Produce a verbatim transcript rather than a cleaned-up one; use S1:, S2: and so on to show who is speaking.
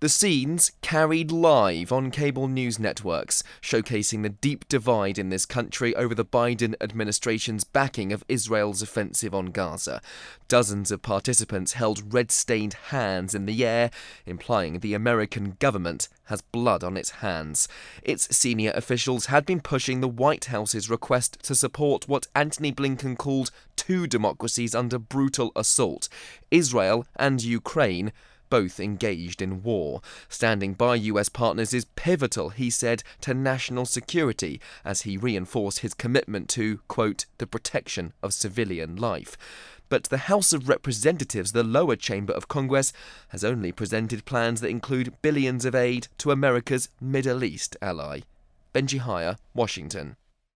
S1: The scenes carried live on cable news networks, showcasing the deep divide in this country over the Biden administration's backing of Israel's offensive on Gaza. Dozens of participants held red-stained hands in the air, implying the American government has blood on its hands. Its senior officials had been pushing the White House's request to support what Antony Blinken called two democracies under brutal assault, Israel and Ukraine, both engaged in war. Standing by U S partners is pivotal, he said, to national security, as he reinforced his commitment to, quote, the protection of civilian life. But the House of Representatives, the lower chamber of Congress, has only presented plans that include billions of aid to America's Middle East ally. Benji Hire, Washington.